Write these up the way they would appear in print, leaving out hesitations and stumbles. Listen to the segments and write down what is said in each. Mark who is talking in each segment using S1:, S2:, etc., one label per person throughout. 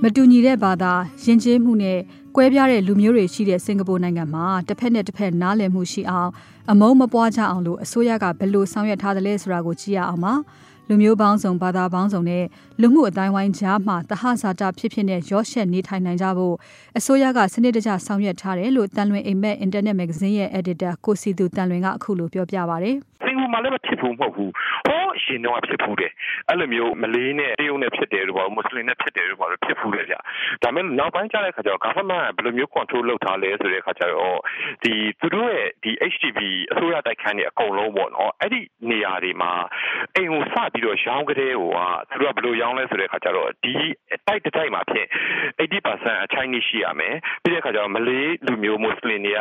S1: တူညီတဲ့ဘာသာယဉ်ကျေးမှုနဲ့ကွဲပြားတဲ့လူမျိုးတွေရှိတဲ့စင်ကာပူနိုင်ငံမှာတစ်ဖက်နဲ့တစ်ဖက်နားလည်မှုရှိအောင်အမုန်းမပွားကြအောင်လို့အစိုးရကဘယ်လိုဆောင်ရွက်ထားသလဲဆိုတာကိုကြည့်ရအောင်ပါလူမျိုးပေါင်းစုံဘာသာပေါင်းစုံနဲ့လူမှုအတိုင်းဝိုင်းကြားမှာတဟဇာတဖြစ်တဲ့ရောရှက်နေထိုင်နိုင်ကြဖို့အစိုးရကစနစ်တကျဆောင်ရွက်ထားတယ်လို့တန်လွင်အိမ်မက်အင်တာနက်မဂ္ဂဇင်းရဲ့ editor ကိုစီသူတန်လွင်ကအခုလိုပြောပြပါဗျ
S2: ။စင်ကာပူမှာလည်းဖြစ်ဘူးမဟုတ်ဘူး။ဟောရှင်တော့ဖြစ်ဘူးတယ်။အဲ့လိုမျိုးမလေးနဲ့တရုတ်နဲ့ဖြစ်တယ်လို့ပေါ့မွတ်စလင်နဲ့ဖြစ်တယ်လို့ပေါ့ဖြစ်ဘူးလေဗျ။ဒါပေမဲ့နောက်ပိုင်းကျတဲ့ခါကျတော့ government ကဘယ်လိုမျိုး control လုပ်ထားလဲဆိုတဲ့ခါကျတော့သူတို့ရဲ့ဒီ HDB အစိုးရတိုက်ခန်းတွေအကုန်လုံးပေါ့နော်။အဲ့ဒီနေရာတွေမှာအိမ်ကိုစပြီးတော့ရောင်းကြတဲ့ဟိုကသူတို့ကဘယ်လိုရောင်းလဲဆိုတဲ့ခါကျတော့ဒီတိုက်တိုက်မှာဖြစ်80% Chinese ရှိရမယ်။ပြီးတဲ့ခါကျတော့မလေးလူမျိုးမွတ်စလင်တွေက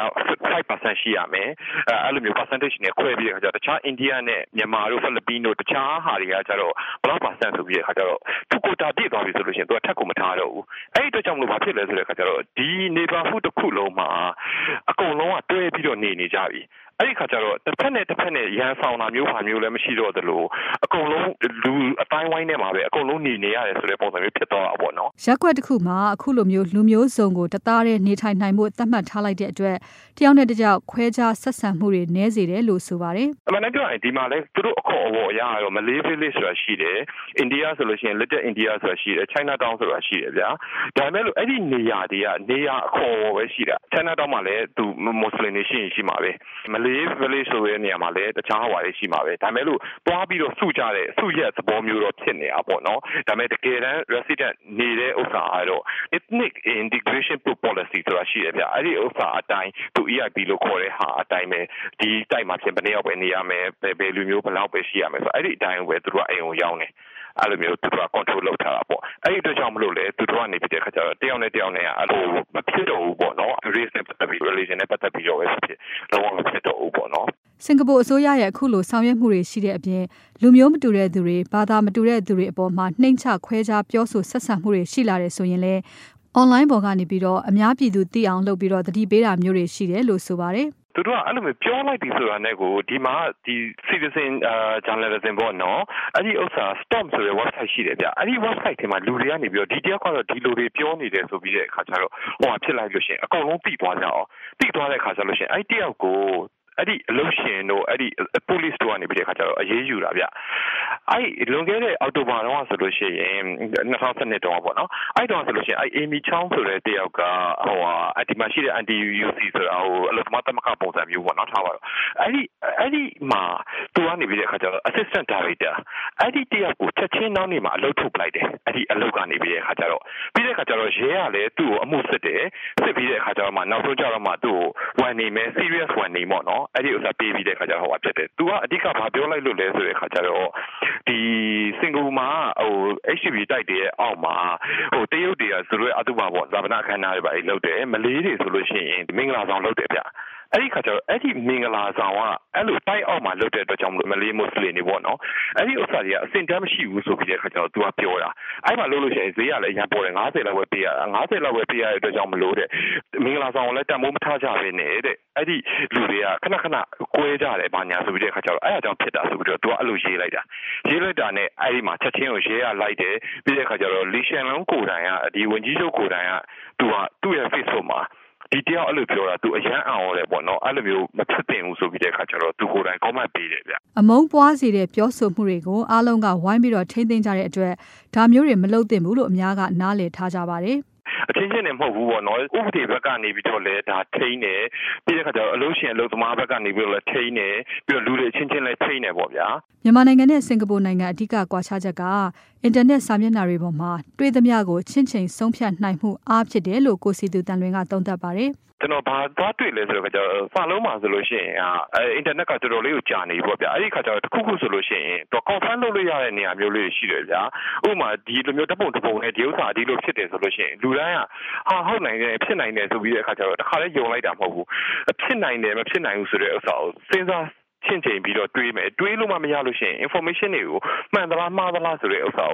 S2: 5% ရှိရမယ်။အဲ့လိုမျိုး percentage နဲ့ခွဲပြီးတဲ့ခါကျတော့တခြားအိန္ဒိယနဲ့မြန်မာတို့ဖိလစ်ပင်းတို့တခြားဟာတွေကကျတော့ဘယ်လောက်%ဆိုပြီးတဲ့ခါကျတော့သူကိုတာပြည့်သွားပြီဆိုလို့ရှိရင်သူကထက်ကိုမထားတော့ဘူး။အဲ့ဒီအတွက်ကြောင့်မလို့ဘာဖြစ်လဲဆိုတဲ့ခါကျတော့ဒီ neighborhood တစ်ခုလုံးမှာအကုန်လုံးကတွဲပြီးတော့နေကြပြီ။အဲ့ဒီခါကျတော့တစ်ဖက်နဲ့ရန်ဆောင်တာမျိုးလည်းမရှိတော့သလိုအကုန်လုံးလူအတိုင်းဝိုင်းထဲမှာပဲအကုန်လုံးနေရတယ်ဆိုတဲ့ပုံစံမျိုးဖြစ်သွားတာပေါ့နော်
S1: ရက်ကွက်တစ်ခုမှာအခုလိုမျိုးလူမျိုးစုံကိုတသားတဲ့နေထိုင်နိုင်မှုသတ်မှတ်ထားလိုက်တဲ့အတွက်တယောက်နဲ့တစ်ယောက်ခွဲခြားဆက်ဆံမှုတွေနည်းစေတယ်လို့ဆိုပါတယ်
S2: အမှန်တကယ်ဒီမှာလဲသူတို့အခေါ်အဝေါ်အရတော့မလေး village ဆိုတာရှိတယ်အိန္ဒိယဆိုလို့ရှိရင် Little India ဆိုတာရှိတယ် China Town ဆိုတာရှိတယ်ဗျာဒါပေမဲ့လို့အဲ့ဒီနေရာတွေကနေရာအခေါ်အဝေါ်ပဲရှိတာ China Town မှာလည်းသူမွတ်စလင်တွေရှိမှာပဲမလေး village ဆိုတဲ့နေရာမှာလည်းတခြားဟွာတွေရှိမှာပဲဒါပေမဲ့လို့တွားပြီးတော့စုကြတဲ့စုရက်သဘောမျိုးတော့ဖြစ်နေတာပေါ့နော်ဒါပေမဲ့တကယ်တမ်း resident နေတဲ့ဥစ္စာကတော့ ethnic integration policy ဆိုတာရှိတယ်ဗျအဲ့ဒီဥစ္စာအတိုင်းသူ EIP လို့ခေါ်တဲ့ဟာအတိုင်းပဲဒီတိုက်မှာဖြစ်ဘယ်နှစ်ယောက်ပဲနေရမယ်ဘယ်လူမျိုးဘယ်လောက်ပဲရှိရမယ်ဆိုအဲ့ဒီအတိုင်းပဲသူတို့ကအိမ်ကိုရောက်နေအဲ့လိုမျိုးသူတို့က control လုပ်ထားတာပေါ့အဲ့ဒီအတွက်ကြောင့်မလို့လေသူတို့ကနေပြီးတဲ့ခါကျတော့တယောက်နဲ့တယောက်နဲ့အဲ့လိုမဖြစ်တော့ဘူးပေါ့နော် race နဲ့ပတ်သက်ပြီး religion နဲ့ပတ်သက်ပြီးတော့ပဲဖြစ်လုံးဝမဖြစ်တော့ဘူးပေါ့နော်
S1: စင်ကာပူအစိုးရရဲ့အခုလိုဆောင်ရွက်မှုတွေရှိတဲ့အပြင်လူမျိုးမတူတဲ့သူတွေဘာသာမတူတဲ့သူတွေအပေါ်မှာနှိမ့်ချခွဲခြားပြောဆိုဆက်ဆံမှုတွေရှိလာတယ်ဆိုရင်လည်း online ပေါ်ကနေပြီးတော့အများပြည်သူသိအောင်လုပ်ပြီးတော့သတိပေးတာမျိုးတွေရှိတယ်လို့ဆိုပါတယ်
S2: သူတို့ကအဲ့လိုမျိုးပြောလိုက်ပြီဆိုတာနဲ့ကိုဒီမှာဒီ citizen journalism ပေါ့နော်အဲ့ဒီဥစ္စာ Storm ဆိုတဲ့ website ရှိတယ်ဗျအဲ့ဒီ website ထဲမှာလူတွေကနေပြီးတော့ဒီတယောက်ကတော့ဒီလူတွေပြောနေတယ်ဆိုပြီးတဲ့အခါကျတော့ဟိုဖြစ်လိုက်လို့ရှိရင်အကုန်လုံးသိသွားကြအောင်သိသွားတဲ့အခါကျလို့ရှိရင်အဲ့ဒီတယောက်ကိုအဲ့ဒီအလုပ်ရှင်တို့အဲ့ဒီ police တို့ကနေပြီးတဲ့အခါကျတော့အရေးယူတာဗျအဲ့လွန်ခဲ့တဲ့အောက်တိုဘာတော့ဆိုလို့ရှိရင်2012တုန်းကပေါ့နော်အဲ့တော့ဆိုလို့ရှိရင်အဲ့ Amy Chong ဆိုတဲ့တယောက်ကဟိုအဒီမှာရှိတဲ့ anti-UC ဆိုတာဟိုအလုပ်သမားသမဂ္ဂပုံစံမျိုးပေါ့နော်ထားပါတော့အဲ့ဒီမှာသူကနေပြီးတဲ့အခါကျတော့ assistant director အဲ့ဒီတယောက်ကိုချက်ချင်းနောက်နေမှာအလုပ်ထုတ်လိုက်တယ်အဲ့ဒီအလုပ်ကနေပြီးတဲ့အခါကျတော့ပြီးတဲ့အခါကျတော့ရဲကလည်းသူ့ကိုအမှုစစ်တယ်စစ်ပြီးတဲ့အခါကျတော့မှနောက်ဆုံးကျတော့မှသူ့ကိုဝန်နေမယ် serious ဝန်နေပေါ့နော်အဲ့ဒီဥစ္စာပေးပြီးတဲ့ခါကျတော့ဟိုဖြစ်တယ်။ तू ကအဓိကဘာပြောလိုက်လို့လဲဆိုတဲ့ခါကျတော့ဒီစင်ကာပူမှာဟို HDB တိုက်တဲ့အောက်မှာဟိုတရုတ်တွေကဆိုတော့အတူပါပေါ့ဇာပနာခန္ဓာတွေပါလုပ်တယ်မလေးတွေဆိုလို့ရှိရင်မင်္ဂလာဆောင်လုပ်တယ်ဗျ။အဲ့ဒီခါကျတော့အဲ့ဒီမင်္ဂလာဆောင်ကအဲ့လိုတိုက်အောက်မှာလုပ်တဲ့အတွက်ကြောင့်မလို့မလေးမွတ်စလင်တွေပေါ့နော်အဲ့ဒီဥစ္စာတွေကအစင်တမ်းမရှိဘူးဆိုပြီးတဲ့ခါကျတော့ तू ကပြောတာအဲ့မှာလုပ်လို့ရှိရင်ဈေးကလည်းအရင်ပေါ်တယ်90လောက်ပဲပေးရတာ90လောက်ပဲပေးရတဲ့အတွက်ကြောင့်မလို့တဲ့မင်္ဂလာဆောင်ကိုလည်းတန်မိုးမထားကြဘဲနဲ့တဲ့အဲ့ဒီလူတွေကခဏကွဲကြတယ်ဘာညာဆိုပြီးတဲ့ခါကျတော့အဲ့အကြောင်းဖြစ်တာဆိုပြီးတော့ तू ကအဲ့လိုရေးလိုက်တာနဲ့အဲ့ဒီမှာချက်ချင်းကိုရေးရလိုက်တယ်ပြီးတဲ့ခါကျတော့လီရှန်လုံးကိုတိုင်ကဒီဝန်ကြီးချုပ်ကိုတိုင်က तू ကသူ့ရဲ့ Facebook မှာဒီတယောက်အဲ့လိုပြောတာ तू အရန်အောင်တယ်ပေါ့နော်အဲ့လိုမျိုးမဖြစ်သင့်ဘူးဆိုပြီးတဲ့အခါကျတော့ तू ကိုယ်တိုင် comment ပေးတယ်ဗျ
S1: အမုန်းပွားစေတဲ့ပြောဆိုမှုတွေကိုအားလုံးကဝိုင်းပြီးတော့ထိမ့်သိမ်းကြတဲ့အတွက်ဒါမျိုးတွေမလုပ်သင့်ဘူးလို့အများကနားလည်ထားကြပါတယ်
S2: အချင်းချင်းနဲ့မဟုတ်ဘူးပေါ့နော်ဥပဒေဘက်ကနေပြီးတော့လဲဒါထိန်းတယ်ပြီးတဲ့ခါကျတော့အလို့ရှင်အလို့သမားဘက်ကနေပြီးတော့လဲထိန်းတယ်ပြီးတော့လူတွေအချင်းချင်းလဲထိန်းတယ်ပေါ့ဗျာ
S1: မြန်မာနိုင်ငံနဲ့စင်ကာပူနိုင်ငံအဓိကကွာခြားချက်ကအင်တာနက်စာမျက်နှာတွေပေါ်မှာတွေ့သမျှကိုချင်းချင်းဆုံးဖြတ်နိုင်မှုအားဖြစ်တယ်လို့ကိုစီသူတန်လွင်ကသုံးသပ်ပါတယ်
S2: ကျွန်တော်ဘာသွားတွေ့လဲဆိုတော့ကျတော့စာလုံးမှာဆိုလို့ရှိရင်အင်တာနက်ကတော်တော်လေးကိုကြာနေပြီပေါ့ဗျာအဲ့ဒီခါကျတော့တစ်ခုဆိုလို့ရှိရင်တော့ confirm လုပ်လို့ရတဲ့နေရာမျိုးလေးရှိတယ်ဗျာဥပမာဒီလိုမျိုးတပုံနဲ့ဒီဥစ္စာဒီလိုဖြစ်တယ်ဆိုလို့ရှိရင်လူတိုင်းကဟုတ်နိုင်တယ်ဖြစ်နိုင်တယ်ဆိုပြီးတဲ့အခါကျတော့တစ်ခါလေးယုံလိုက်တာမဟုတ်ဘူးဖြစ်နိုင်တယ်မဖြစ်နိုင်ဘူးဆိုတဲ့ဥစ္စာကိုစဉ်းစားချင်းချင်းပြီးတော့တွေးမယ်တွေးလို့မှမရလို့ရှိရင် information တွေကိုမှန်သလားမှားသလားဆိုတဲ့ဥစ္စာကို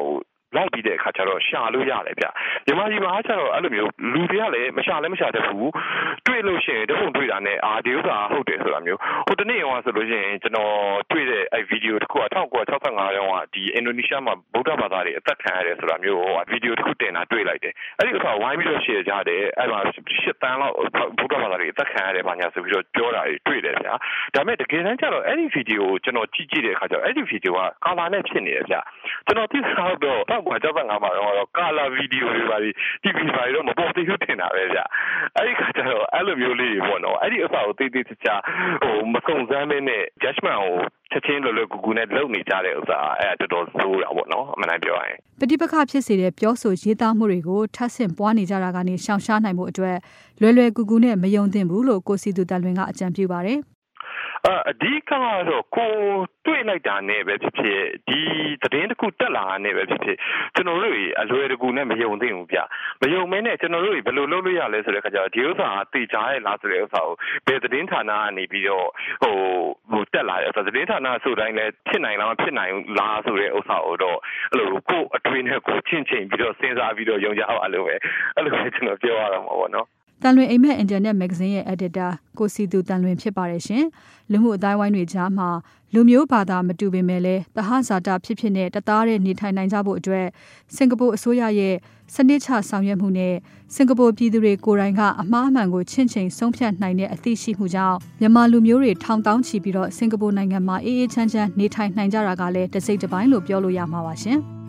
S2: လိုက်ပြီးတဲ့အခါကျတော့ရှာလို့ရတယ်ဗျမြန်မာပြည်မှာကျတော့အဲ့လိုမျိုးလူတွေကလည်းမရှာတတ်ဘူးတွေ့လို့ရှိရင်တခုတွေ့တာနဲ့ဒီဥစ္စာဟုတ်တယ်ဆိုတာမျိုးဟိုတနေ့ရောဆိုလို့ရှိရင်ကျွန်တော်တွေ့တဲ့အဲ့ဗီဒီယိုတစ်ခု1965ရောဒီအင်ဒိုနီးရှားမှာဗုဒ္ဓဘာသာတွေအသက်ခံရတယ်ဆိုတာမျိုးဗီဒီယိုတစ်ခုတင်တာတွေ့လိုက်တယ်အဲ့ဒီဥစ္စာဝိုင်းပြီးတော့ share ကြတယ်အဲ့မှာ10 တန်းလောက်ဗုဒ္ဓဘာသာတွေအသက်ခံရတယ်ဘာညာဆိုပြီးတော့ပြောတာတွေ့တယ်ဗျာဒါပေမဲ့တကယ်တမ်းကျတော့အဲ့ဒီဗီဒီယိုကိုကျွန်တော်ကြည့်တဲ့အခါကျတော့အဲ့ဒီဗီဒီယိုကကာလာနဲ့ဖြစ်နေတယ်ဗျာကျွန်တော်သိထားတော့1965မှာတော့ကာလာဗီဒီယိုတွေပါဒီ TV ပါတော့မပေါ်သေးဘူးထင်တာပဲဗျာအဲ့ဒီခါကျတော့အဲ့လိုမျိုးလေးတွေပေါ့နော်အဲ့ဒီဥစ္စာကိုတေးချာမစုံစမ်းမင်းနဲ့ judgment ကိုချက်ချင်းလွယ်ကူကူနဲ့လုပ်နေကြတဲ့ဥစ္စာအဲ့တော်တော်ဆိုးတာပေါ့နော်အမှန်တမ်းပြောရရင်
S1: ပဋိပက္ခဖြစ်စေတဲ့ပြောဆိုရေးသားမှုတွေကိုထပ်ဆင့်ပွားနေကြတာကနေရှောင်ရှားနိုင်မှုအတွက်လွယ်ကူကူနဲ့မယုံသင့်ဘူးလို့ကိုစီသူတန်လွင်ကအကြံပြုပါတယ်
S2: အဓိကတော့ကိုတွေ့လိုက်တာနဲ့ပဲဖြစ်ဖြစ်ဒီသတင်းတစ်ခုတက်လာတာနဲ့ပဲဖြစ်ဖြစ်ကျွန်တော်တို့အလွယ်တကူနဲ့မယုံသင့်ဘူးဗျမယုံမင်းနဲ့ကျွန်တော်တို့ဘယ်လိုလုပ်လို့ရလဲဆိုတဲ့ခါကျတော့ဒီဥစ္စာကသိကြရဲ့လားဆိုတဲ့ဥစ္စာကိုဘယ်သတင်းဌာနကနေပြီးတော့ဟိုတက်လာတယ်ဆိုတော့သတင်းဌာနဆိုတိုင်းလည်းဖြစ်နိုင်လားမဖြစ်နိုင်လားဆိုတဲ့ဥစ္စာကိုတော့အဲ့လိုကိုအတွေ့နဲ့ကိုချင်းပြီးတော့စဉ်းစားပြီးတော့ယုံကြပါလို့ပဲအဲ့လိုပဲကျွန်တော်ပြောရတော့မှာပေါ့နော်
S1: တန်လွင်အိမ်မက်အင်တာနက်မဂ္ဂဇင်းရဲ့ editor ကိုစီသူတန်လွင်ဖြစ်ပါတယ်ရှင်လူမှုအတိုင်းဝိုင်းတွေကြားမှာလူမျိုးဘာသာမတူပေမဲ့လည်းတဟဇာတာဖြစ်နဲ့တသားတဲ့နေထိုင်နိုင်ကြဖို့အတွက်စင်ကာပူအစိုးရရဲ့စနစ်ချဆောင်ရွက်မှုနဲ့စင်ကာပူပြည်သူတွေကိုယ်တိုင်ကအမှားအမှန်ကိုချင့်ချိန်ဆုံးဖြတ်နိုင်တဲ့အသိရှိမှုကြောင့်မြန်မာလူမျိုးတွေထောင်တောင်းချီပြီးတော့စင်ကာပူနိုင်ငံမှာအေးအေးချမ်းချမ်းနေထိုင်နိုင်ကြတာကလည်းတစ်စိတ်တစ်ပိုင်းလို့ပြောလို့ရမှာပါရှင်